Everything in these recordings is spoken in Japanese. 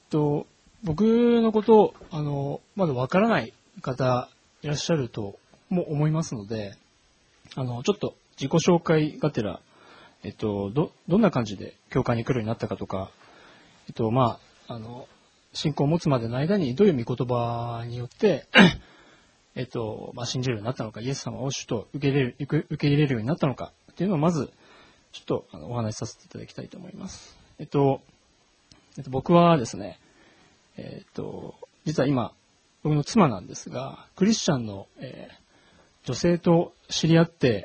僕のこと、まだわからない方いらっしゃるとも思いますので、ちょっと自己紹介がてら、どんな感じで教会に来るようになったかとか、信仰を持つまでの間にどういう御言葉によって、信じるようになったのか、イエス様を主と受け入れるようになったのかっていうのをまず、ちょっとお話しさせていただきたいと思います。僕はですね、実は今、僕の妻なんですが、クリスチャンの、女性と知り合って、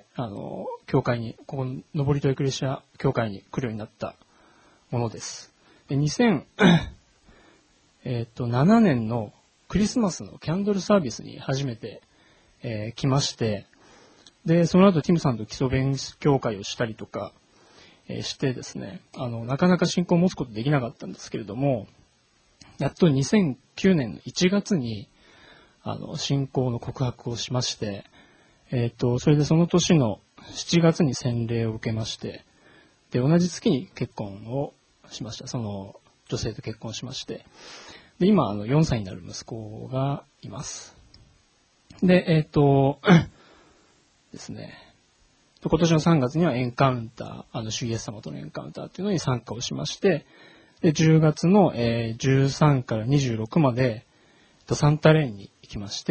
教会に、ここ、上りとエクレシア教会に来るようになったものです。で、2007年のクリスマスのキャンドルサービスに初めて、来まして、で、その後ティムさんと基礎勉強会をしたりとか、してですね、なかなか信仰を持つことできなかったんですけれども、やっと2009年の1月に、信仰の告白をしまして、それでその年の7月に洗礼を受けまして、で、同じ月に結婚をしました。その女性と結婚しまして、で、今、4歳になる息子がいます。で、ですね、今年の3月にはエンカウンター、主イエス様とのエンカウンターっていうのに参加をしまして、で、10月の、13から26まで、サンタレーンに行きまして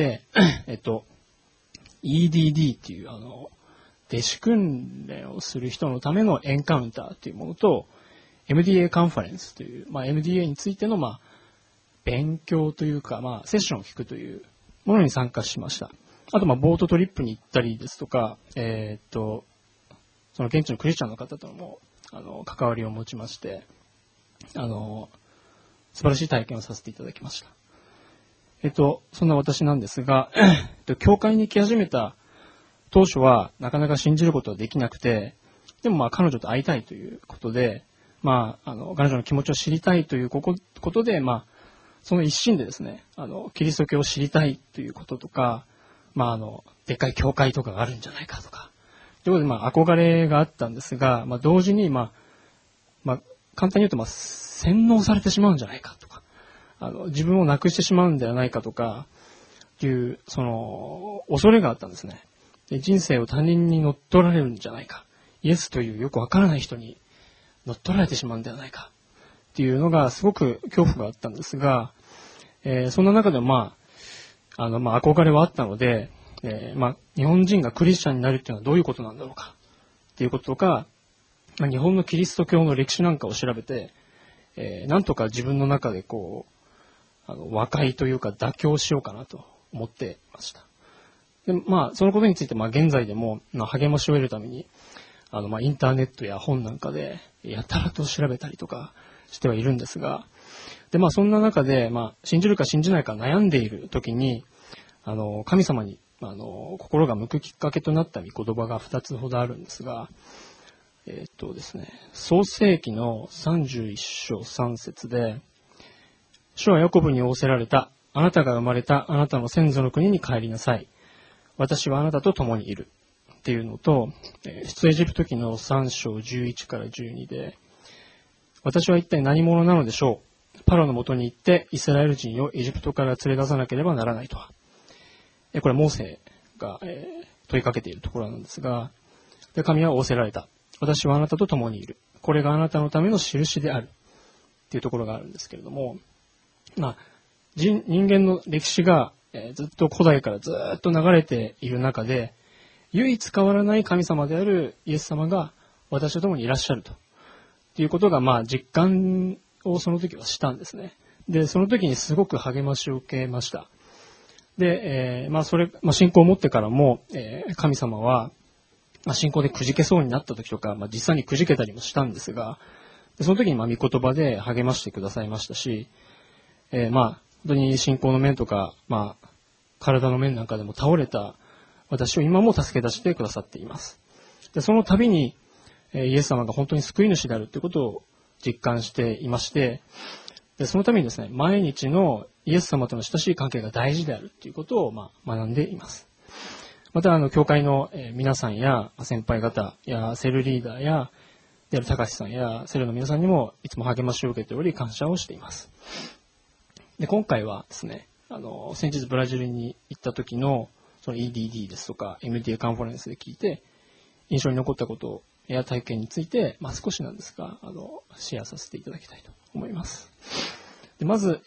、EDD っていう、弟子訓練をする人のためのエンカウンターっていうものと、MDA カンファレンスという、MDA についての、勉強というか、セッションを聞くというものに参加しました。あと、ボートトリップに行ったりですとか、その現地のクリスチャンの方とも、関わりを持ちまして、素晴らしい体験をさせていただきました。そんな私なんですが、教会に行き始めた当初はなかなか信じることはできなくて、でも彼女と会いたいということで、彼女の気持ちを知りたいということで、その一心でですね、キリスト教を知りたいということとか、でっかい教会とかがあるんじゃないかとか、ということで、憧れがあったんですが、同時に、簡単に言うと、洗脳されてしまうんじゃないかとか、自分をなくしてしまうんではないかとか、いう、恐れがあったんですね。で、人生を他人に乗っ取られるんじゃないか。イエスというよくわからない人に乗っ取られてしまうんではないか。っていうのがすごく恐怖があったんですが、そんな中でも憧れはあったので、日本人がクリスチャンになるっていうのはどういうことなんだろうか。っていうこととか、日本のキリスト教の歴史なんかを調べて、なんとか自分の中で和解というか妥協しようかなと思っていました。で、そのことについて、現在でも、励ましを得るために、インターネットや本なんかで、やたらと調べたりとかしてはいるんですが、で、そんな中で、信じるか信じないか悩んでいる時に、神様に、心が向くきっかけとなった御言葉が2つほどあるんですが、ですね、創世記の31章3節で、主はヤコブに仰せられた。あなたが生まれたあなたの先祖の国に帰りなさい。私はあなたと共にいる。っていうのと、出エジプト記の3章11から12で、私は一体何者なのでしょう。パロのもとに行ってイスラエル人をエジプトから連れ出さなければならないとは。これはモーセが問いかけているところなんですが、で、神は仰せられた。私はあなたと共にいる。これがあなたのための印である。っていうところがあるんですけれども、人間の歴史が、ずっと古代からずっと流れている中で、唯一変わらない神様であるイエス様が私と共にいらっしゃると。いうことが、実感をその時はしたんですね。で、その時にすごく励ましを受けました。で、信仰を持ってからも、神様は、信仰でくじけそうになった時とか、実際にくじけたりもしたんですが、その時に御言葉で励ましてくださいましたし、本当に信仰の面とか、体の面なんかでも倒れた私を今も助け出してくださっています。で、その度に、イエス様が本当に救い主であるということを実感していまして、で、そのためにですね、毎日のイエス様との親しい関係が大事であるということを、学んでいます。また、教会の皆さんや先輩方やセルリーダーや、である高橋さんやセルの皆さんにもいつも励ましを受けており感謝をしています。 で、今回はですね、先日ブラジルに行った時の、その EDD ですとか MDA カンファレンスで聞いて、印象に残ったことや体験について、少しなんですが、シェアさせていただきたいと思います。でまず、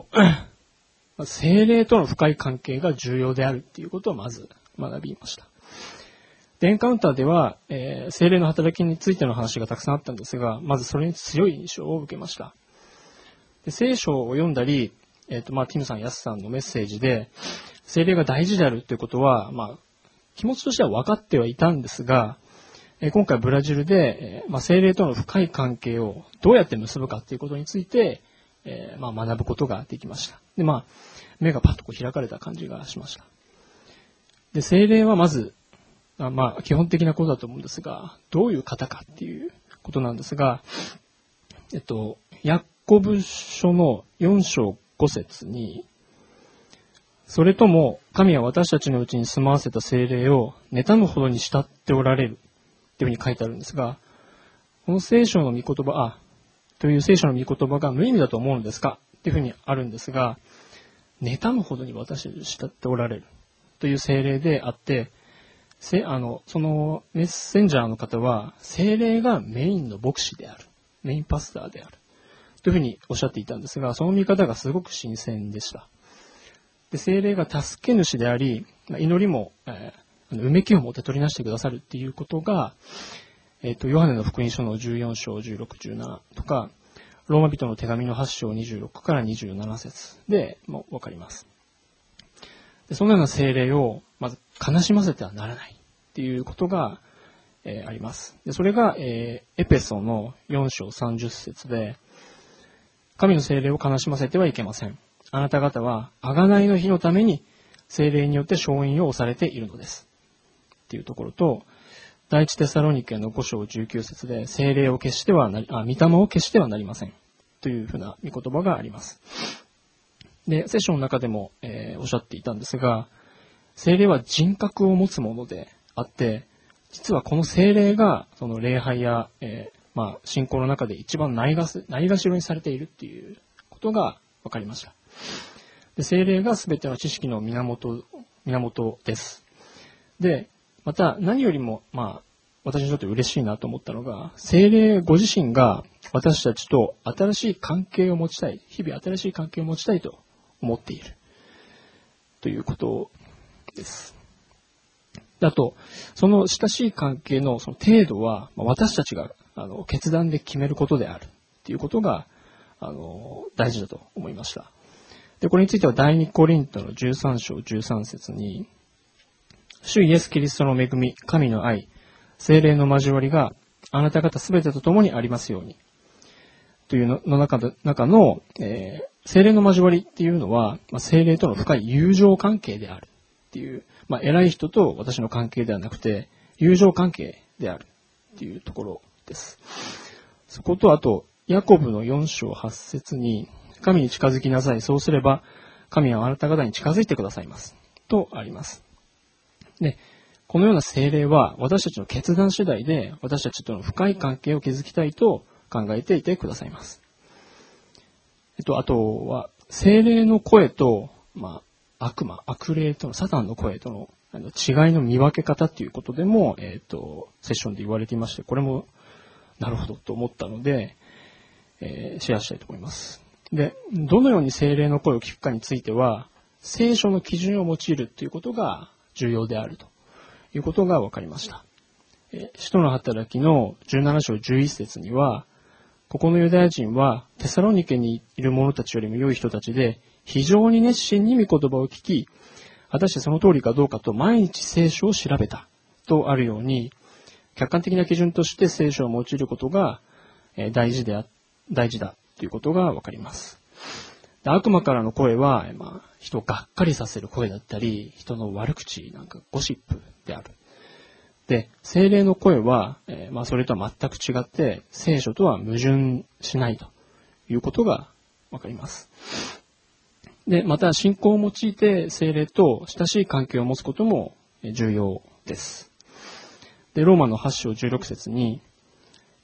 精霊との深い関係が重要であるっていうことをまず学びました。で、エンカウンターでは、精霊の働きについての話がたくさんあったんですが、まずそれに強い印象を受けました。で、聖書を読んだり、ティムさん、ヤスさんのメッセージで、精霊が大事であるということは、気持ちとしては分かってはいたんですが、今回ブラジルで、精霊との深い関係をどうやって結ぶかということについて、学ぶことができました。で、目がパッと開かれた感じがしました。で、精霊はまず、基本的なことだと思うんですが、どういう方かっていうことなんですが、ヤコブ書の4章5節に、それとも神は私たちのうちに住まわせた聖霊を妬むほどに慕っておられるというふうに書いてあるんですが、この聖書の御言葉、という聖書の御言葉が無意味だと思うのですかというふうにあるんですが、妬むほどに私たちを慕っておられるという聖霊であって、そのメッセンジャーの方は聖霊がメインの牧師である、メインパスターであるというふうにおっしゃっていたんですが、その見方がすごく新鮮でした。で、聖霊が助け主であり、祈りも、うめきを持って取りなしてくださるっていうことが、ヨハネの福音書の14章16、17とか、ローマ人の手紙の8章26から27節でもわかります。で、そのような聖霊をまず悲しませてはならないっていうことが、あります。で、それが、エペソの4章30節で、神の聖霊を悲しませてはいけません。あなた方は贖いの日のために聖霊によって勝因を押されているのです。っていうところと、第一テサロニケの5章19節で、聖霊を消しては御霊を消してはなりません。というふうな御言葉があります。で、聖書の中でも、おっしゃっていたんですが、聖霊は人格を持つものであって、実はこの聖霊が、その礼拝や、信仰の中で一番ないがしろにされているっていうことが分かりました。で、聖霊が全ての知識の源です。で、また何よりも、私にとって嬉しいなと思ったのが、聖霊ご自身が私たちと新しい関係を持ちたい、日々新しい関係を持ちたいと思っているということです。あと、その親しい関係のその程度は、私たちが決断で決めることであるということが大事だと思いました。で、これについては第2コリントの13章13節に、主イエスキリストの恵み、神の愛、聖霊の交わりがあなた方すべてと共にありますように。というの中の、聖霊の交わりっていうのは、聖霊との深い友情関係であるっていう、偉い人と私の関係ではなくて、友情関係であるっていうところです。そこと、あと、ヤコブの4章8節に、神に近づきなさい。そうすれば、神はあなた方に近づいてくださいます。とあります。で、このような聖霊は私たちの決断次第で私たちとの深い関係を築きたいと考えていてくださいます。あとは、聖霊の声と、悪霊との、サタンの声との違いの見分け方ということでも、セッションで言われていまして、これもなるほどと思ったので、シェアしたいと思います。で、どのように聖霊の声を聞くかについては、聖書の基準を用いるということが重要であるということが分かりました。使徒の働きの17章11節には、ここのユダヤ人はテサロニケにいる者たちよりも良い人たちで、非常に熱心に御言葉を聞き、果たしてその通りかどうかと毎日聖書を調べたとあるように、客観的な基準として聖書を用いることが大事だということが分かります。悪魔からの声は、人をがっかりさせる声だったり、人の悪口なんかゴシップである。で、聖霊の声は、それとは全く違って、聖書とは矛盾しないということが分かります。で、また信仰を用いて聖霊と親しい関係を持つことも重要です。で、ローマの8章16節に、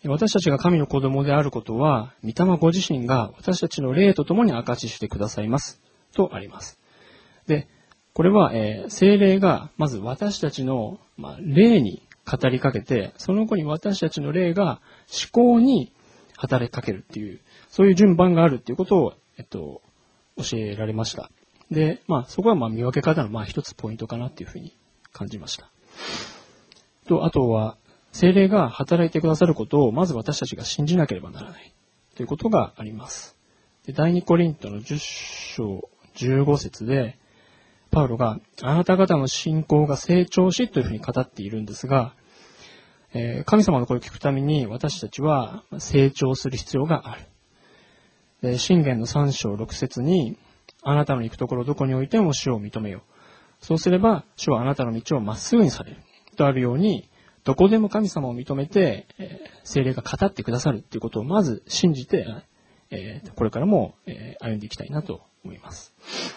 私たちが神の子供であることは、御霊ご自身が私たちの霊と共に証ししてくださいます。とあります。で、これは、聖霊がまず私たちの、霊に語りかけて、その後に私たちの霊が思考に働きかけるっていう、そういう順番があるっていうことを、教えられました。で、そこは見分け方の一つポイントかなっていうふうに感じました。あとは、聖霊が働いてくださることをまず私たちが信じなければならないということがあります。で、第2コリントの10章15節で、パウロがあなた方の信仰が成長しというふうに語っているんですが、神様の声を聞くために私たちは成長する必要がある。で、箴言の3章6節に、あなたの行くところどこにおいても主を認めよう。そうすれば主はあなたの道をまっすぐにされる。とあるように、どこでも神様を認めて、聖霊が語ってくださるということをまず信じて、これからも、歩んでいきたいなと思います。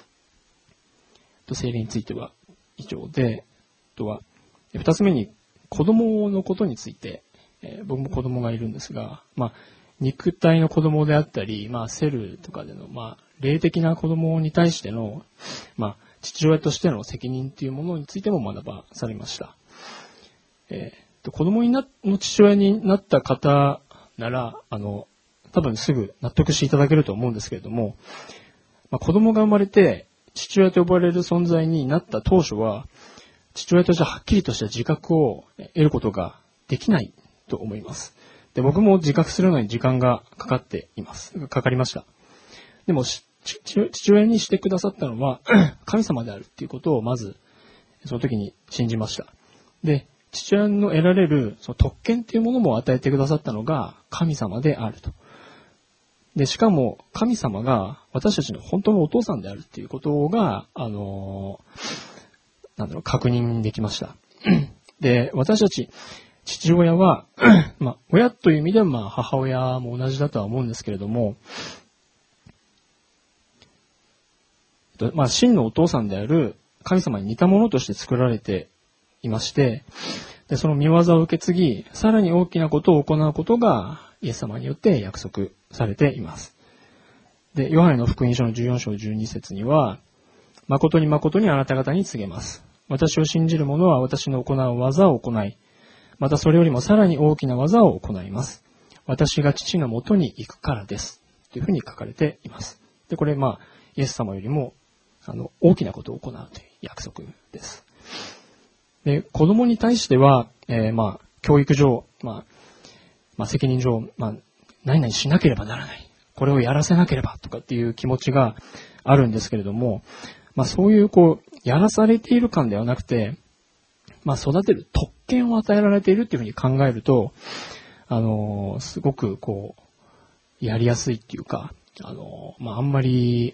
聖霊については以上で、あとは、二つ目に子供のことについて、僕も子供がいるんですが、肉体の子供であったり、セルとかでの、霊的な子供に対しての、父親としての責任というものについても学ばされました。子供の父親になった方なら、多分すぐ納得していただけると思うんですけれども、子供が生まれて父親と呼ばれる存在になった当初は、父親としてはっきりとした自覚を得ることができないと思います。で、僕も自覚するのに時間がかかりました。でも、父親にしてくださったのは神様であるっていうことをまず、その時に信じました。で、父親の得られるその特権っていうものも与えてくださったのが神様であると。で、しかも神様が私たちの本当のお父さんであるっていうことが、確認できました。で、私たち、父親は、親という意味では母親も同じだとは思うんですけれども、真のお父さんである神様に似たものとして作られていまして、で、その御業を受け継ぎ、さらに大きなことを行うことがイエス様によって約束されています。で、ヨハネの福音書の14章12節には、誠に誠にあなた方に告げます。私を信じる者は私の行う技を行い、またそれよりもさらに大きな技を行います。私が父のもとに行くからです。というふうに書かれています。で、これイエス様よりも大きなことを行うという約束です。で、子供に対しては、教育上、責任上、何々しなければならない。これをやらせなければとかっていう気持ちがあるんですけれども、そういうやらされている感ではなくて、育てる特権を与えられているっていうふうに考えると、すごくやりやすいっていうか、あんまり、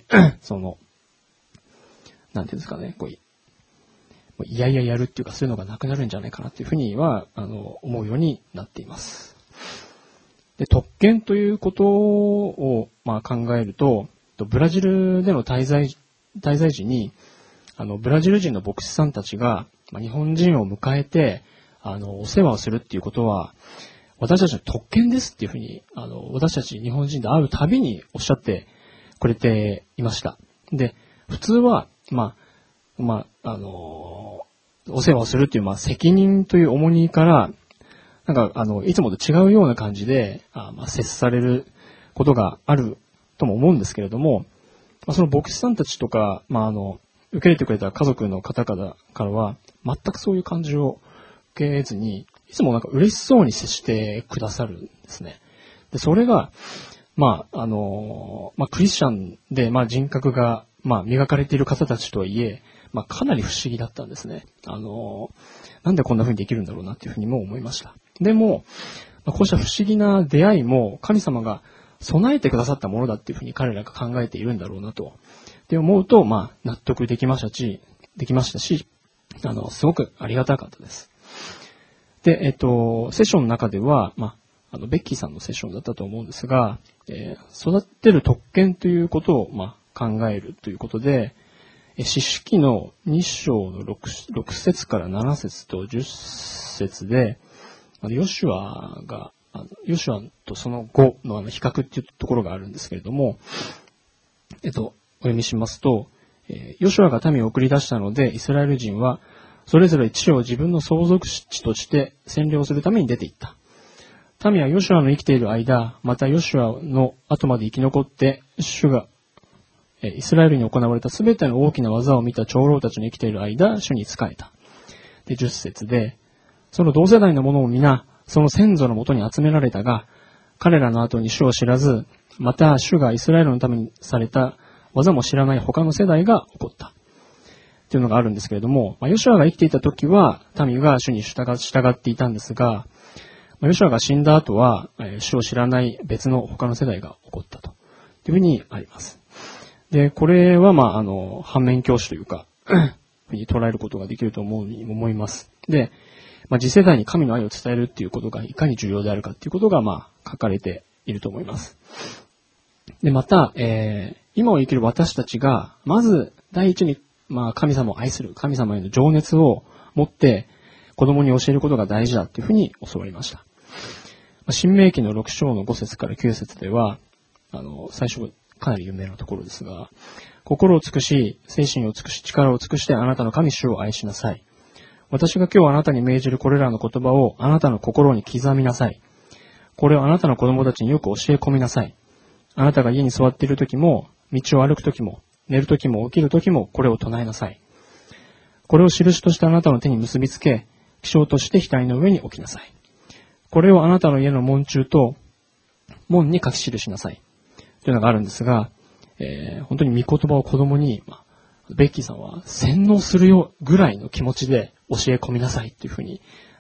なんていうんですかね、いやいややるっていうか、そういうのがなくなるんじゃないかなっていうふうには、思うようになっています。で、特権ということを、考えると、ブラジルでの滞在時に、ブラジル人の牧師さんたちが、日本人を迎えて、お世話をするっていうことは、私たちの特権ですっていうふうに、私たち日本人で会うたびにおっしゃってくれていました。で、普通は、お世話をするっていう、責任という重荷から、いつもと違うような感じで、接されることがあるとも思うんですけれども、その牧師さんたちとか、受け入れてくれた家族の方々からは、全くそういう感じを受けずに、いつも嬉しそうに接してくださるんですね。で、それが、クリスチャンで、人格が、磨かれている方たちとはいえ、かなり不思議だったんですね。なんでこんな風にできるんだろうなっていうふうにも思いました。でも、こうした不思議な出会いも神様が備えてくださったものだっていうふうに彼らが考えているんだろうなと。で思うと、納得できましたし、すごくありがたかったです。で、セッションの中では、ベッキーさんのセッションだったと思うんですが、育てる特権ということを、考えるということで、士式の2章の 6節から7節と10節で、ヨシュアが、 ヨシュアとその後の比較っていうところがあるんですけれども、お読みしますと、ヨシュアが民を送り出したので、イスラエル人はそれぞれ地を自分の相続地として占領するために出て行った。民はヨシュアの生きている間、またヨシュアの後まで生き残って、主がイスラエルに行われたすべての大きな技を見た長老たちの生きている間、主に仕えた。で、10節で、その同世代の者を皆、その先祖のもとに集められたが、彼らの後に主を知らず、また主がイスラエルのためにされた技も知らない他の世代が起こった。っていうのがあるんですけれども、ヨシュアが生きていた時は、民が主に従っていたんですが、ヨシュアが死んだ後は、主を知らない別の他の世代が起こったというふうにあります。で、これは、反面教師というか、ふうに捉えることができると思います。で、次世代に神の愛を伝えるっていうことがいかに重要であるかっていうことが、書かれていると思います。で、また、今を生きる私たちが、まず、第一に、神様を愛する、神様への情熱を持って、子供に教えることが大事だっていうふうに教わりました。新明記の6章の5節から9節では、最初かなり有名なところですが、心を尽くし、精神を尽くし、力を尽くしてあなたの神主を愛しなさい。私が今日あなたに命じるこれらの言葉をあなたの心に刻みなさい。これをあなたの子供たちによく教え込みなさい。あなたが家に座っている時も、道を歩く時も、寝る時も起きる時もこれを唱えなさい。これを印としてあなたの手に結びつけ、記章として額の上に置きなさい。これをあなたの家の門中と門に書き記しなさい。というのがあるんですが、本当に御言葉を子供に、ベッキーさんは洗脳するよぐらいの気持ちで教え込みなさいっていうふうに、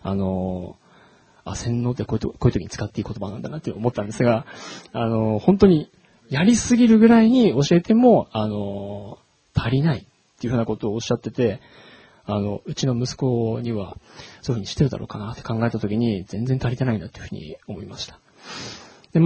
洗脳ってこういう時に使っていい言葉なんだなって思ったんですが、本当にやりすぎるぐらいに教えても、足りないっていうふうなことをおっしゃってて、うちの息子にはそういうふうにしてるだろうかなって考えた時に全然足りてないんだっていうふうに思いました。で、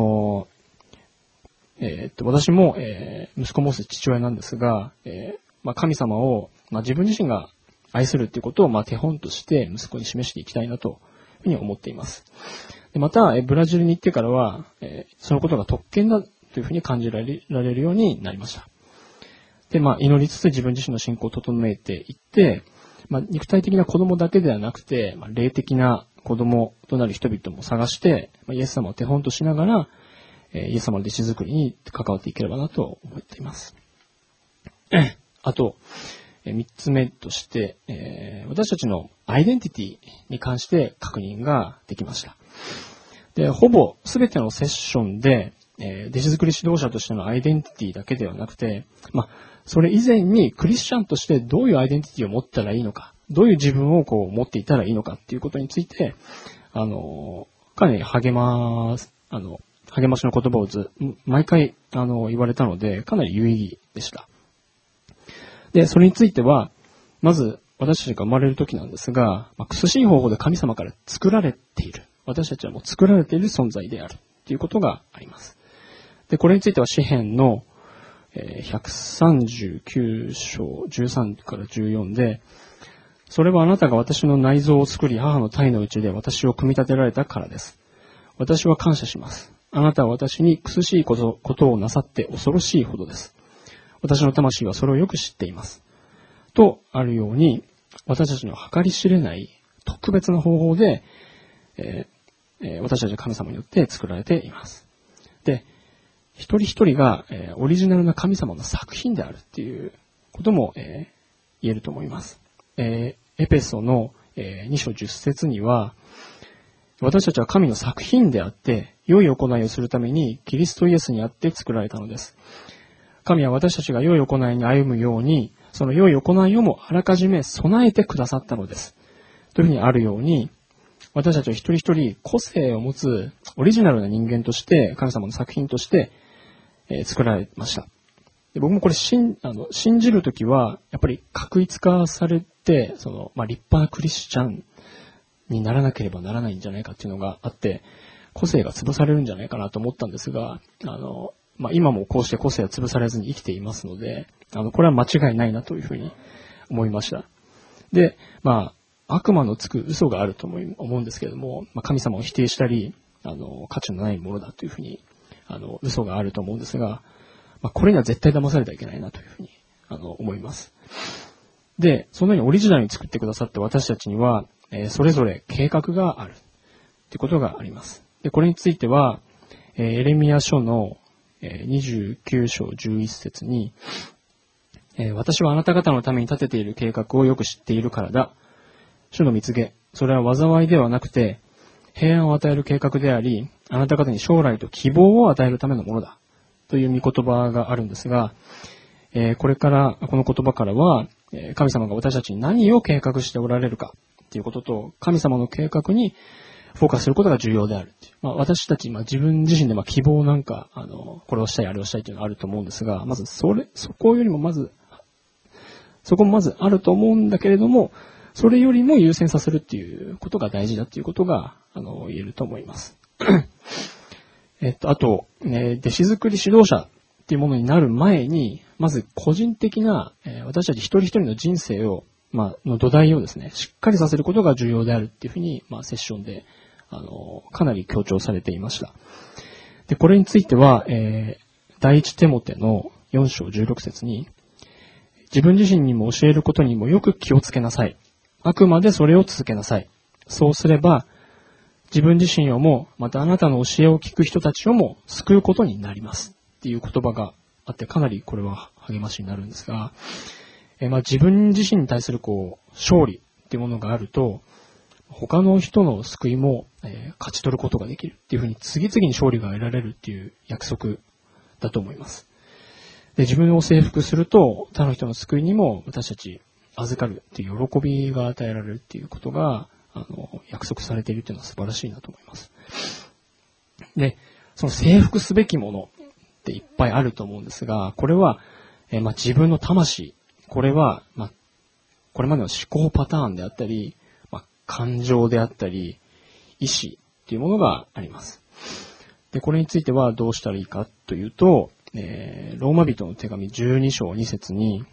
私も、息子も父親なんですが、神様を、自分自身が愛するっていうことを、手本として息子に示していきたいなというふうに思っています。でまた、ブラジルに行ってからは、そのことが特権だというふうに感じられるようになりました。で、祈りつつ自分自身の信仰を整えていって、肉体的な子供だけではなくて、霊的な子供となる人々も探して、イエス様を手本としながら、イエス様の弟子作りに関わっていければなと思っています。あと、三つ目として、私たちのアイデンティティに関して確認ができました。で、ほぼ全てのセッションで、弟子作り指導者としてのアイデンティティだけではなくて、それ以前にクリスチャンとしてどういうアイデンティティを持ったらいいのか、どういう自分を持っていたらいいのかっていうことについて、かなり励ましの言葉を毎回、言われたので、かなり有意義でした。で、それについては、まず、私たちが生まれる時なんですが、苦しい方法で神様から作られている。私たちはもう作られている存在である。ということがあります。で、これについては詩編の139章13から14で、それはあなたが私の内臓を作り、母の胎のうちで私を組み立てられたからです。私は感謝します。あなたは私に苦しいことをなさって恐ろしいほどです。私の魂はそれをよく知っています。とあるように、私たちの計り知れない特別な方法で、私たちは神様によって作られています。で、一人一人が、オリジナルな神様の作品であるっていうことも、言えると思います。エペソの、2章10節には、私たちは神の作品であって、良い行いをするためにキリストイエスにあって作られたのです。神は私たちが良い行いに歩むように、その良い行いをもあらかじめ備えてくださったのです。というふうにあるように、私たちは一人一人個性を持つオリジナルな人間として、神様の作品として、作られました。で僕もこれ信じるときは、やっぱり確一化されて、立派なクリスチャンにならなければならないんじゃないかっていうのがあって、個性が潰されるんじゃないかなと思ったんですが、今もこうして個性は潰されずに生きていますので、これは間違いないなというふうに思いました。で、悪魔のつく嘘があると思うんですけれども、神様を否定したり、 価値のないものだというふうに、嘘があると思うんですが、これには絶対騙されてはいけないなというふうに、思います。で、そのようにオリジナルに作ってくださった私たちには、それぞれ計画があるということがあります。で、これについては、エレミヤ書の29章11節に、私はあなた方のために立てている計画をよく知っているからだ。主の蜜げ、それは災いではなくて、平安を与える計画であり、あなた方に将来と希望を与えるためのものだ。という御言葉があるんですが、この言葉からは、神様が私たちに何を計画しておられるかということと、神様の計画にフォーカスすることが重要であるっていう。私たち、自分自身で希望なんか、これをしたい、あれをしたいというのがあると思うんですが、まずそこよりもそこもまずあると思うんだけれども、それよりも優先させるっていうことが大事だっていうことが、言えると思います。あと、弟子作り指導者っていうものになる前に、まず個人的な、私たち一人一人の人生を、の土台をですね、しっかりさせることが重要であるっていうふうに、セッションで、かなり強調されていました。で、これについては、第一テモテの4章16節に、自分自身にも教えることにもよく気をつけなさい。あくまでそれを続けなさい。そうすれば、自分自身をも、またあなたの教えを聞く人たちをも救うことになります。っていう言葉があって、かなりこれは励ましになるんですが、自分自身に対する勝利っていうものがあると、他の人の救いも、勝ち取ることができるっていうふうに次々に勝利が得られるっていう約束だと思います。で、自分を征服すると他の人の救いにも私たち預かるっていう喜びが与えられるっていうことが約束されているっていうのは素晴らしいなと思います。で、その征服すべきものっていっぱいあると思うんですが、これは、自分の魂、これは、これまでの思考パターンであったり、感情であったり、意志っていうものがあります。で、これについてはどうしたらいいかというと、ローマ人の手紙12章2節に、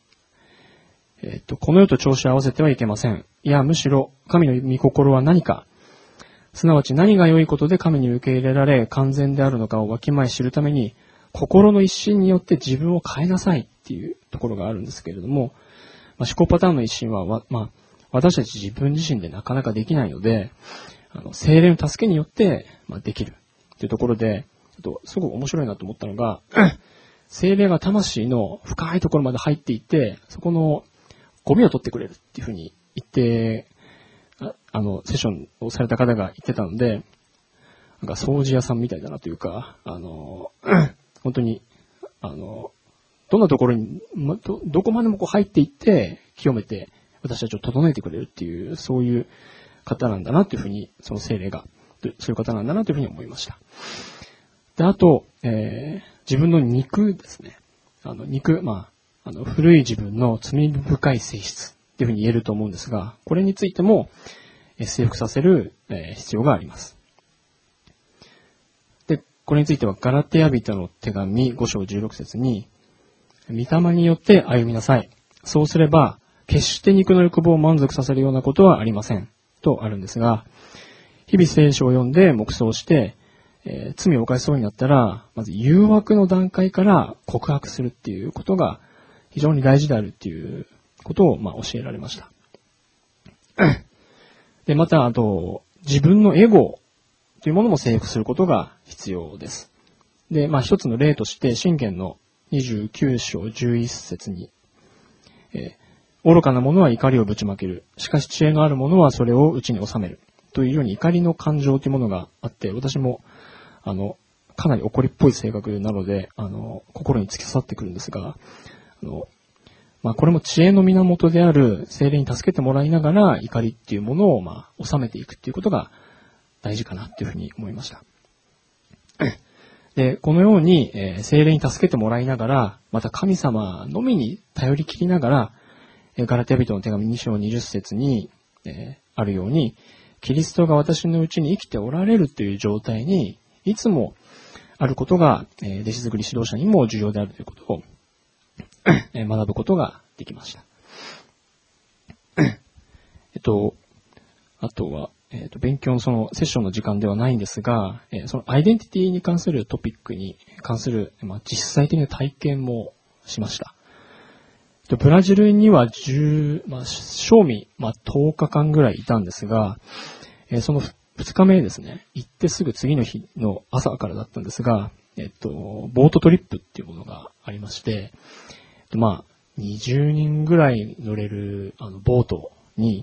この世と調子を合わせてはいけません。いや、むしろ、神の御心は何か、すなわち何が良いことで神に受け入れられ、完全であるのかをわきまえ知るために、心の一心によって自分を変えなさいっていうところがあるんですけれども、思考パターンの一心は、私たち自分自身でなかなかできないので、聖霊の助けによって、できるというところで、すごく面白いなと思ったのが、聖霊が魂の深いところまで入っていって、そこのゴミを取ってくれるっていうふうに言って、セッションをされた方が言ってたので、掃除屋さんみたいだなというか、本当に、どんなところに、どこまでも入っていって、清めて、私たちを整えてくれるっていう、そういう方なんだなというふうに、その聖霊が、そういう方なんだなというふうに思いました。で、あと、自分の肉ですね。肉、古い自分の罪深い性質っていうふうに言えると思うんですが、これについても、征服させる、必要があります。で、これについては、ガラテヤ人の手紙5章16節に、御霊によって歩みなさい。そうすれば、決して肉の欲望を満足させるようなことはありません。とあるんですが、日々聖書を読んで黙想して、罪を犯しそうになったら、まず誘惑の段階から告白するっていうことが非常に大事であるっていうことを教えられました。で、また、あと、自分のエゴというものも征服することが必要です。で、一つの例として、箴言の29章11節に、愚かな者は怒りをぶちまける。しかし知恵のある者はそれを内に収める。というように怒りの感情というものがあって、私も、かなり怒りっぽい性格なので、心に突き刺さってくるんですが、これも知恵の源である聖霊に助けてもらいながら、怒りっていうものを、収めていくっていうことが大事かなっていうふうに思いました。で、このように、聖霊に助けてもらいながら、また神様のみに頼り切りながら、ガラテヤ人の手紙2章20節に、あるように、キリストが私のうちに生きておられるという状態に、いつもあることが、弟子作り指導者にも重要であるということを、学ぶことができました。あとは、 勉強のそのセッションの時間ではないんですが、そのアイデンティティに関するトピックに関する、実際的な体験もしました。ブラジルには正味、10日間ぐらいいたんですが、その2日目ですね、行ってすぐ次の日の朝からだったんですが、ボートトリップっていうものがありまして、20人ぐらい乗れるボートに、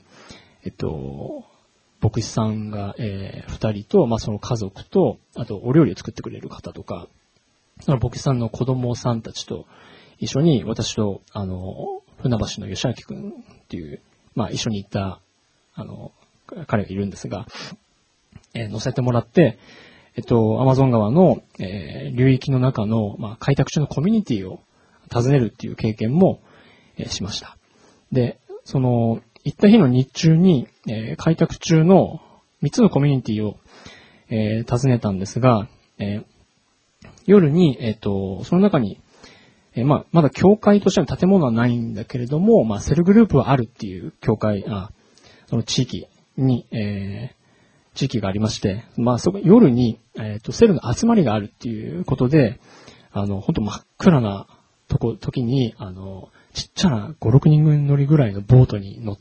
牧師さんが、2人と、その家族と、あとお料理を作ってくれる方とか、その牧師さんの子供さんたちと一緒に、私と、船橋の吉明くんっていう、一緒に行った、彼がいるんですが、乗せてもらって、アマゾン川の、流域の中の、開拓中のコミュニティを訪ねるっていう経験も、しました。で、行った日の日中に、開拓中の3つのコミュニティを、訪ねたんですが、夜に、その中に、まだ教会としての建物はないんだけれども、セルグループはあるっていう教会、その地域に、地域がありまして、夜に、セルの集まりがあるっていうことで、本当真っ暗な時に、ちっちゃな5、6人分乗りぐらいのボートに乗って、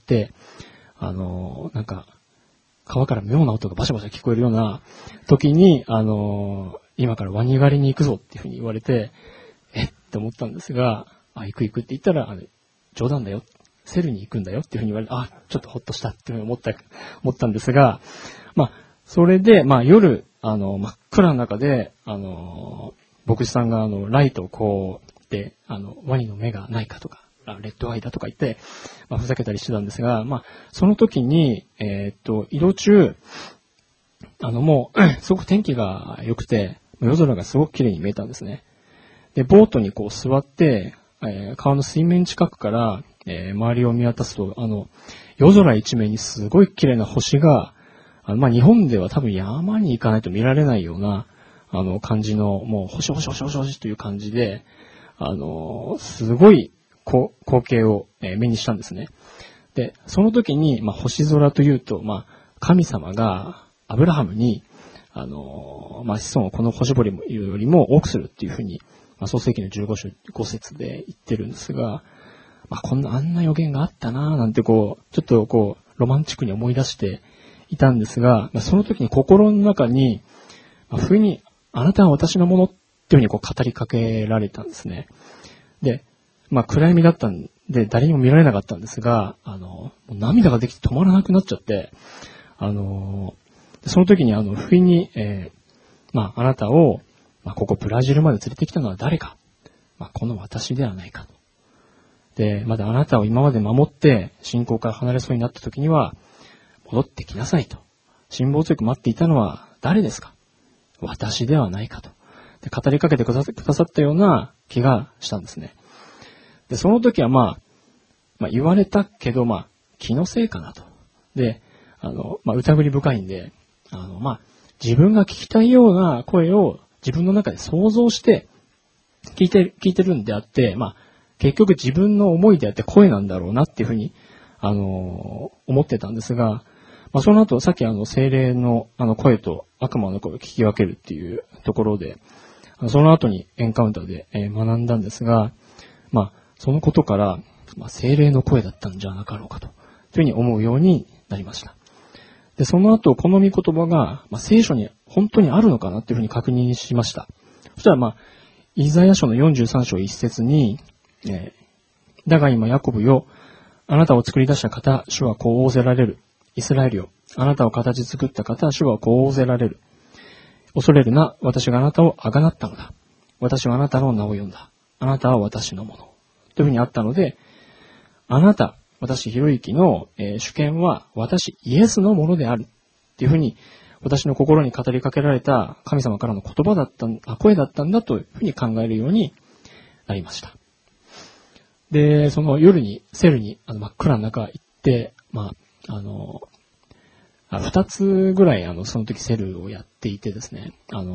川から妙な音がバシャバシャ聞こえるような時に、今からワニ狩りに行くぞっていうふうに言われて、って思ったんですが、行くって言ったら、冗談だよ。セルに行くんだよっていうふうに言われて、ちょっとほっとしたっていうふうに思ったんですが、それで、夜、真っ暗の中で、牧師さんが、ライトをこう、で、ワニの目がないかとか、レッドアイだとか言って、ふざけたりしてたんですが、その時に、移動中、もう、すごく天気が良くて、夜空がすごく綺麗に見えたんですね。で、ボートにこう座って、川の水面近くから、周りを見渡すと、夜空一面にすごい綺麗な星が、日本では多分山に行かないと見られないような、感じの、もう、星という感じで、すごい光景を、目にしたんですね。で、その時に、星空というと、神様がアブラハムに、子孫をこの星掘りよりも多くするっていうふうに、創世記の15章5節で言ってるんですが、あんな予言があったなぁなんてちょっとロマンチックに思い出していたんですが、その時に心の中に、不意に、あなたは私のものっていうふうに語りかけられたんですね。で、暗闇だったんで誰にも見られなかったんですが、もう涙ができて止まらなくなっちゃって、その時に不意に、あなたを、ここブラジルまで連れてきたのは誰か。この私ではないかと。で、まだあなたを今まで守って信仰から離れそうになった時には、戻ってきなさいと。辛抱強く待っていたのは誰ですか？私ではないかと。で、語りかけてくださったような気がしたんですね。で、その時は言われたけど、気のせいかなと。で、疑り深いんで、自分が聞きたいような声を自分の中で想像して聞いてるんであって、結局自分の思いであって声なんだろうなっていうふうに、思ってたんですが、その後、さっき精霊の声と悪魔の声を聞き分けるっていうところで、その後にエンカウンターで学んだんですが、そのことから、精霊の声だったんじゃなかろうかというふうに思うようになりました。で、その後、この御言葉が、聖書に本当にあるのかなというふうに確認しました。そしたら、イザヤ書の43章1節に、だが今ヤコブよ、あなたを作り出した方、主はこう仰せられる。イスラエルよ、あなたを形作った方、主はこう仰せられる。恐れるな、私があなたをあがなったのだ。私はあなたの名を呼んだ。あなたは私のもの。というふうにあったので、あなた、私、ひろゆきの、主権は私、イエスのものである。っていうふうに、私の心に語りかけられた神様からの声だったんだというふうに考えるようになりました。で、その夜に、セルに、真っ暗の中行って、二つぐらい、その時セルをやっていてですね、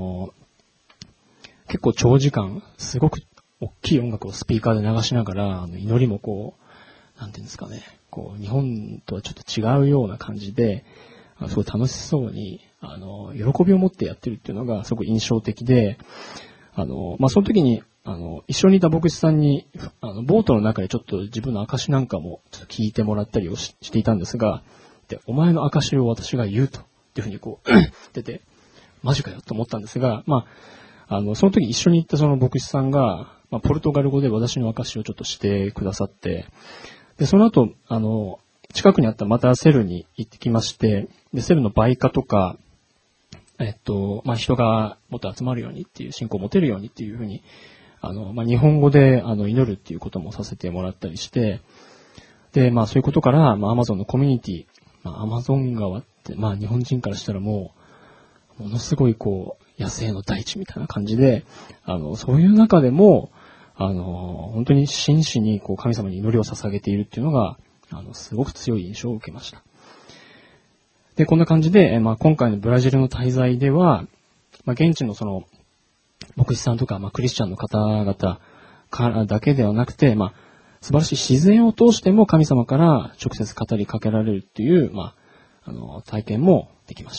結構長時間、すごく大きい音楽をスピーカーで流しながら、祈りもなんていうんですかね、日本とはちょっと違うような感じで、 すごい楽しそうに、喜びを持ってやってるっていうのがすごく印象的で、その時に、一緒にいた牧師さんに、ボートの中でちょっと自分の証なんかもちょっと聞いてもらったりをしていたんですが、で、お前の証を私が言うと、っていうふうにこう、出て、マジかよと思ったんですが、その時一緒に行ったその牧師さんが、ポルトガル語で私の証をちょっとしてくださって、で、その後、近くにあったまたセルに行ってきまして、で、セルの売価とか、人がもっと集まるようにっていう、信仰を持てるようにっていうふうに、日本語で、祈るっていうこともさせてもらったりして、で、そういうことから、アマゾンのコミュニティ、アマゾン川って、日本人からしたらものすごいこう、野生の大地みたいな感じで、そういう中でも、本当に真摯にこう神様に祈りを捧げているっていうのが、すごく強い印象を受けました。で、こんな感じで、今回のブラジルの滞在では、現地のその、牧師さんとか、クリスチャンの方々からだけではなくて、素晴らしい自然を通しても神様から直接語りかけられるっていう、体験もできました。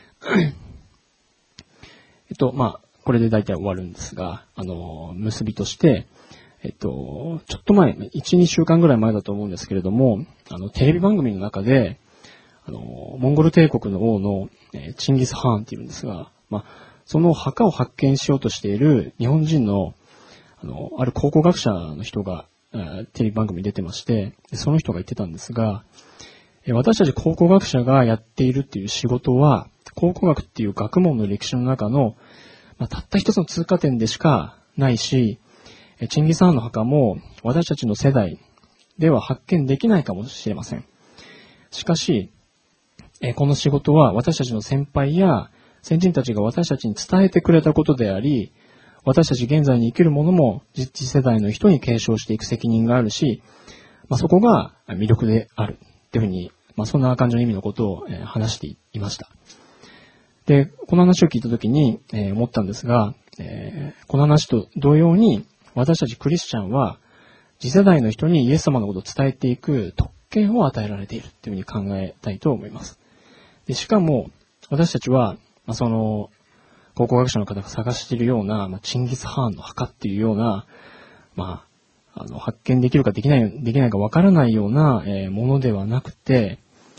これで大体終わるんですが、結びとして、ちょっと前、1、2週間ぐらい前だと思うんですけれども、テレビ番組の中で、モンゴル帝国の王の、チンギス・ハーンっていうんですが、その墓を発見しようとしている日本人の、ある考古学者の人が、テレビ番組に出てまして、その人が言ってたんですが、私たち考古学者がやっているっていう仕事は、考古学っていう学問の歴史の中の、たった一つの通過点でしかないし、チンギス・ハーンの墓も私たちの世代では発見できないかもしれません。しかし、この仕事は私たちの先輩や先人たちが私たちに伝えてくれたことであり、私たち現在に生きる者も次世代の人に継承していく責任があるし、そこが魅力であるっていうふうに、そんな感じの意味のことを話していました。で、この話を聞いたときに思ったんですが、この話と同様に私たちクリスチャンは次世代の人にイエス様のことを伝えていく特権を与えられているというふうに考えたいと思います。で、しかも私たちは、その考古学者の方が探しているような、チンギス・ハーンの墓っていうような、発見できるかできないかわからないような、ものではなくて、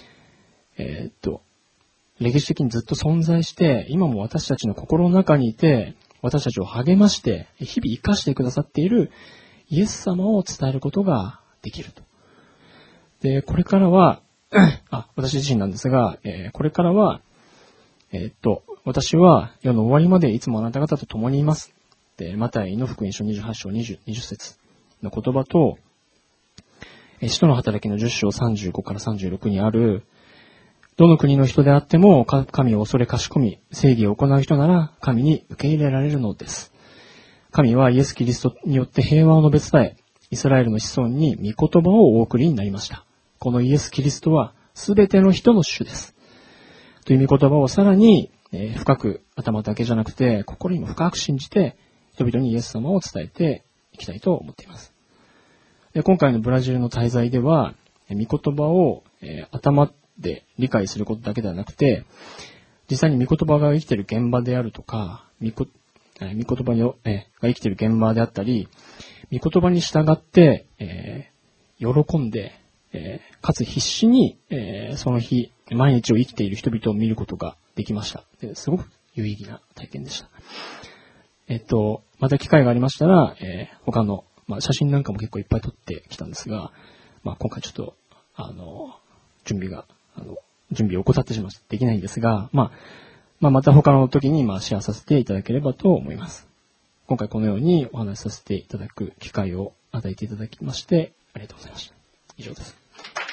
歴史的にずっと存在して、今も私たちの心の中にいて、私たちを励まして、日々生かしてくださっているイエス様を伝えることができると。で、これからは、私自身なんですが、これからは、私は世の終わりまでいつもあなた方と共にいます。で、マタイの福音書28章20節の言葉と、使徒の働きの10章35から36にある、どの国の人であっても神を恐れかしこみ、正義を行う人なら神に受け入れられるのです。神はイエス・キリストによって平和を述べ伝え、イスラエルの子孫に御言葉をお送りになりました。このイエス・キリストはすべての人の主です。という御言葉をさらに、深く頭だけじゃなくて心にも深く信じて人々にイエス様を伝えていきたいと思っています。で、今回のブラジルの滞在では、御言葉を、頭で理解することだけではなくて、実際に御言葉が生きている現場であるとか、御言葉が生きている現場であったり、御言葉に従って、喜んで、かつ必死に、その日、毎日を生きている人々を見ることができました。すごく有意義な体験でした。また機会がありましたら、他の、写真なんかも結構いっぱい撮ってきたんですが、今回ちょっと、準備を怠ってしまってできないんですが、また他の時に、シェアさせていただければと思います。今回このようにお話しさせていただく機会を与えていただきまして、ありがとうございました。以上です。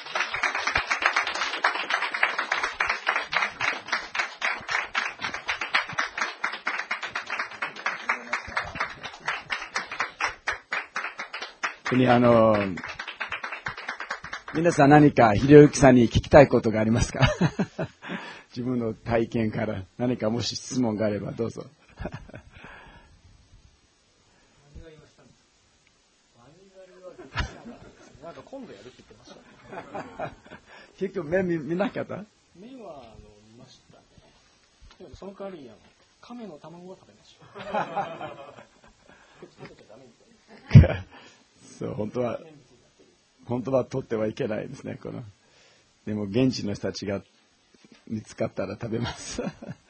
皆さん何かひろゆきさんに聞きたいことがありますか？自分の体験から何かもし質問があればどうぞ。 なんか今度やるって言ってました。 結局目見なかった？ 目はその代わり亀の卵は食べましょう。 そう本当は取ってはいけないですね。でも現地の人たちが見つかったら食べます。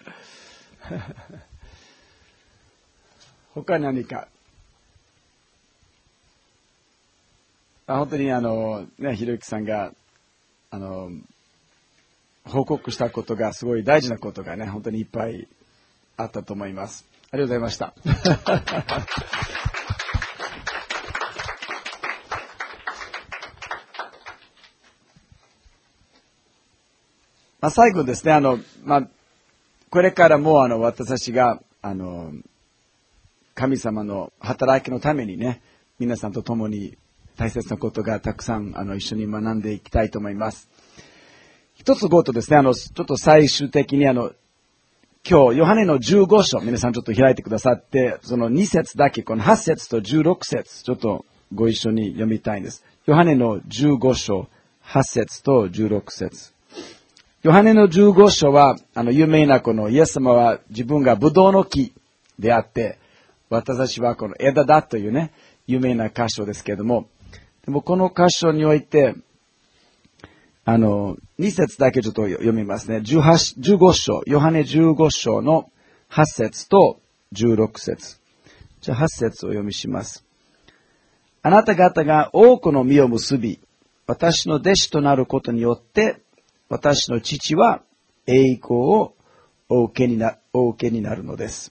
他に何か本当にひろゆきさんが報告したことがすごい大事なことがね、本当にいっぱいあったと思います。ありがとうございました。最後ですね、これからも私たちが神様の働きのためにね、皆さんと共に大切なことがたくさん一緒に学んでいきたいと思います。一つごとですね、ちょっと最終的に今日ヨハネの15章、皆さんちょっと開いてくださって、その2節だけ、この8節と16節ちょっとご一緒に読みたいんです。ヨハネの15章8節と16節。ヨハネの15章は有名なこのイエス様は自分がブドウの木であって、私たちはこの枝だというね、有名な箇所ですけれども、でもこの箇所において、2節だけちょっと読みますね。15章、ヨハネ15章の8節と16節。じゃあ8節を読みします。あなた方が多くの実を結び、私の弟子となることによって、私の父は栄光をお受けになるのです。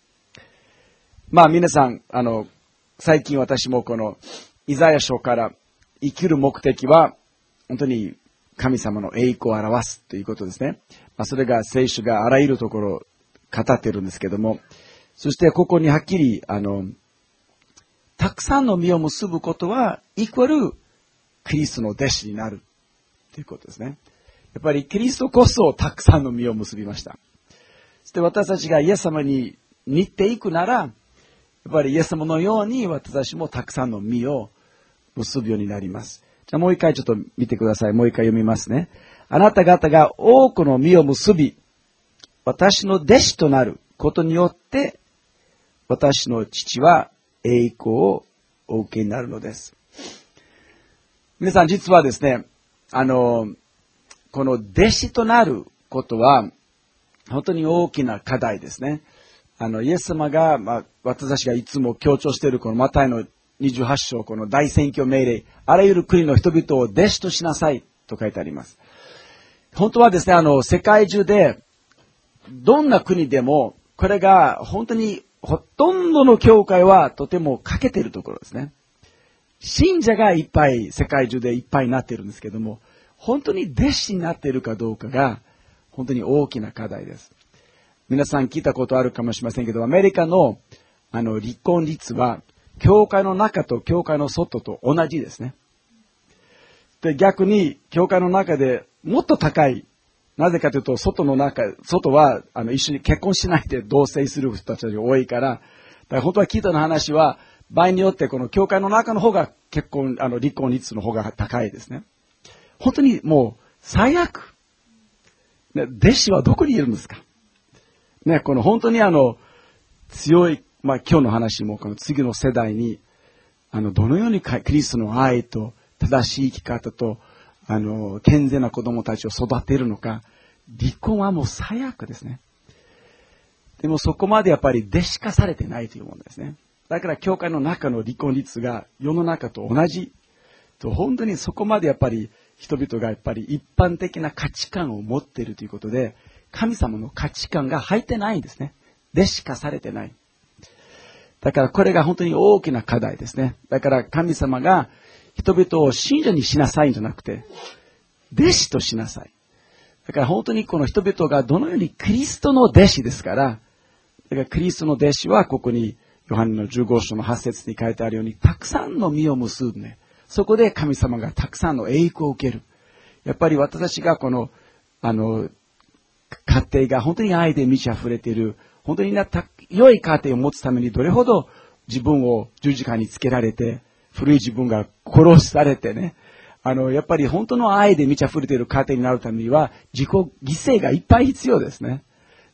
皆さん、最近私もこのイザヤ書から生きる目的は、本当に神様の栄光を表すということですね。それが聖書があらゆるところを語っているんですけども、そしてここにはっきり、たくさんの実を結ぶことは、イコールキリストの弟子になるということですね。やっぱりキリストこそたくさんの実を結びました。そして私たちがイエス様に似ていくなら、やっぱりイエス様のように私たちもたくさんの実を結ぶようになります。じゃあもう一回ちょっと見てください。もう一回読みますね。あなた方が多くの実を結び、私の弟子となることによって、私の父は栄光をお受けになるのです。皆さん実はですね、この弟子となることは、本当に大きな課題ですね。イエス様が、私たちがいつも強調しているこのマタイの28章、この大宣教命令、あらゆる国の人々を弟子としなさいと書いてあります。本当はですね、世界中で、どんな国でも、これが本当にほとんどの教会はとても欠けているところですね。信者がいっぱい、世界中でいっぱいになっているんですけども、本当に弟子になっているかどうかが、本当に大きな課題です。皆さん聞いたことあるかもしれませんけど、アメリカの、離婚率は、教会の中と教会の外と同じですね。で、逆に、教会の中でもっと高い。なぜかというと、外は、一緒に結婚しないで同棲する人たちが多いから、だから本当は聞いたの話は、場合によってこの教会の中の方が離婚率の方が高いですね。本当にもう、最悪。ね、弟子はどこにいるんですかね、この本当に強い、今日の話もこの次の世代に、どのようにキリストの愛と正しい生き方と、健全な子供たちを育てるのか、離婚はもう最悪ですね。でもそこまでやっぱり弟子化されてないというものですね。だから教会の中の離婚率が世の中と同じ。と本当にそこまでやっぱり人々がやっぱり一般的な価値観を持っているということで、神様の価値観が入ってないんですね。弟子化されてない。だからこれが本当に大きな課題ですね。だから神様が人々を信者にしなさいんじゃなくて、弟子としなさい。だから本当にこの人々がどのようにキリストの弟子ですから、だからキリストの弟子はここにヨハネの15章の8節に書いてあるように、たくさんの実を結ぶね。そこで神様がたくさんの栄光を受ける。やっぱり私たちがこの、家庭が本当に愛で満ち溢れている、本当に良い家庭を持つためにどれほど自分を十字架につけられて、古い自分が殺されてね、やっぱり本当の愛で満ち溢れている家庭になるためには、自己犠牲がいっぱい必要ですね。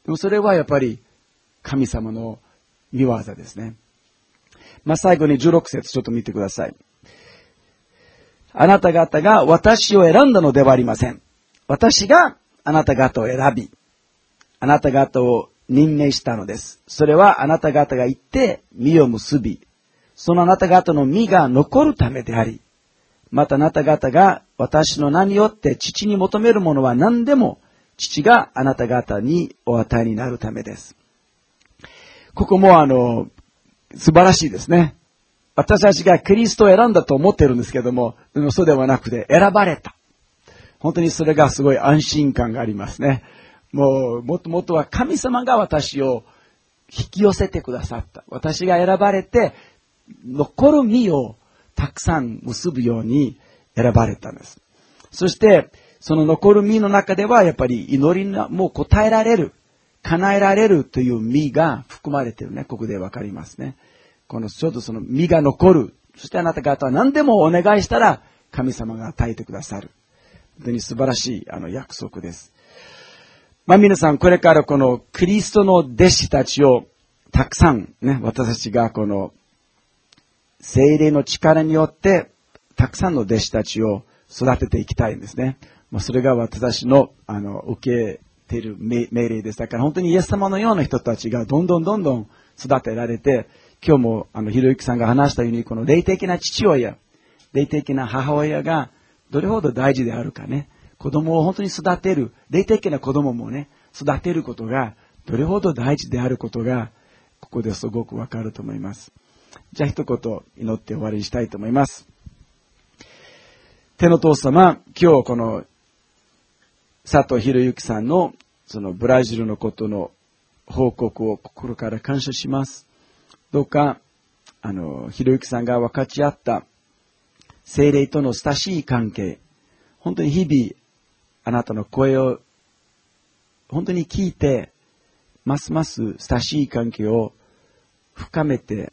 でもそれはやっぱり神様の御業ですね。最後に16節ちょっと見てください。あなた方が私を選んだのではありません。私があなた方を選び、あなた方を任命したのです。それはあなた方が行って実を結び、そのあなた方の実が残るためであり、またあなた方が私の名によって父に求めるものは何でも、父があなた方にお与えになるためです。ここも素晴らしいですね。私たちがキリストを選んだと思っているんですけども、そうではなくて選ばれた。本当にそれがすごい安心感がありますね。もともとは神様が私を引き寄せてくださった。私が選ばれて、残る実をたくさん結ぶように選ばれたんです。そして、その残る実の中では、やっぱり祈りも答えられる、叶えられるという実が含まれているね。ここでわかりますね。ちょっとその実が残る。そしてあなた方は何でもお願いしたら、神様が与えてくださる。本当に素晴らしい約束です。皆さん、これからこのキリストの弟子たちをたくさんね、私たちがこの聖霊の力によってたくさんの弟子たちを育てていきたいんですね。それが私たちの受けている命令です。だから本当にイエス様のような人たちがどんどん育てられて、今日もひろゆきさんが話したように、この霊的な父親、霊的な母親がどれほど大事であるかね。子供を本当に育てる、霊的な子供もね、育てることがどれほど大事であることが、ここですごくわかると思います。じゃあ一言祈って終わりにしたいと思います。天の父様、今日この佐藤博之さんのそのブラジルのことの報告を心から感謝します。どうか、博之さんが分かち合った聖霊との親しい関係、本当に日々あなたの声を本当に聞いて、ますます親しい関係を深めて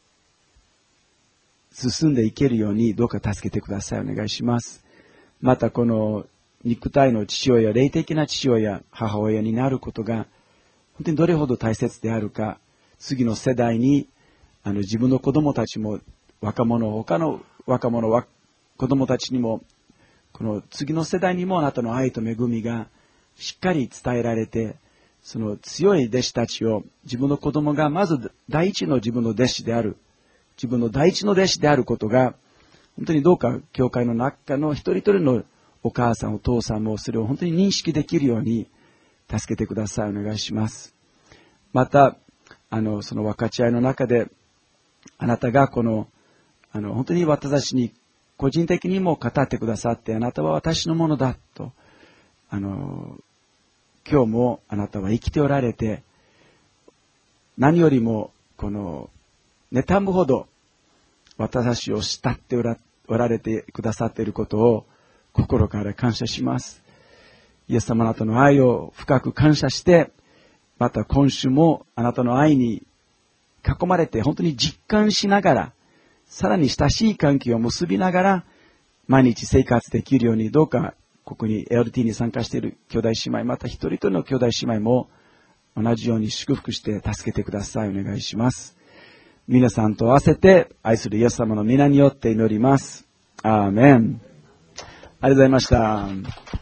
進んでいけるようにどうか助けてください。お願いします。またこの肉体の父親、霊的な父親、母親になることが本当にどれほど大切であるか、次の世代に自分の子供たちも他の若者、子供たちにもこの次の世代にもあなたの愛と恵みがしっかり伝えられて、その強い弟子たちを自分の子供がまず第一の自分の弟子である、自分の第一の弟子であることが本当にどうか教会の中の一人一人のお母さんお父さんもそれを本当に認識できるように助けてください。お願いします。またその分かち合いの中であなたが本当に私たちに個人的にも語ってくださって、あなたは私のものだと今日もあなたは生きておられて、何よりも妬むほど私たちを慕っておられてくださっていることを心から感謝します。イエス様あなたの愛を深く感謝して、また今週もあなたの愛に囲まれて本当に実感しながら、さらに親しい関係を結びながら毎日生活できるように、どうかここに LT に参加している兄弟姉妹、また一人一人の兄弟姉妹も同じように祝福して助けてください。お願いします。皆さんと合わせて愛するイエス様の皆によって祈ります。アーメン。ありがとうございました。